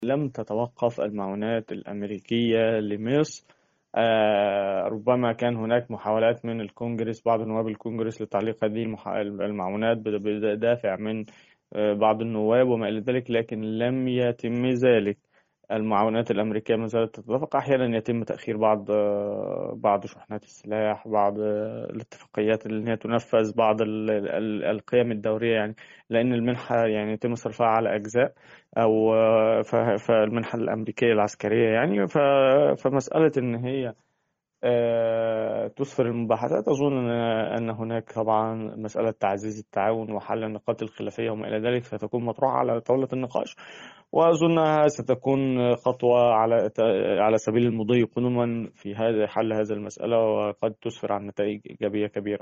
لم تتوقف المعونات الأمريكية لمصر. ربما كان هناك محاولات من الكونجرس، بعض نواب الكونجرس، لتعليق هذه المعونات بدافع من بعض النواب وما إلى ذلك، لكن لم يتم ذلك. المعونات الأمريكية ما زالت تتدفق. أحيانا يتم تأخير بعض شحنات السلاح، بعض الاتفاقيات اللي هي تنفذ، بعض القيم الدورية يعني، لأن المنحة يعني يتم صرفها على أجزاء، أو فالمنحة الأمريكية العسكرية يعني. فمسألة إن هي تسفر المباحثات، أظن أن هناك طبعا مسألة تعزيز التعاون وحل نقاط الخلافية وما إلى ذلك ستكون مطروحة على طاولة النقاش، وأظنها ستكون خطوة على سبيل المضي قدما في حل هذه المسألة، وقد تسفر عن نتائج إيجابية كبيرة.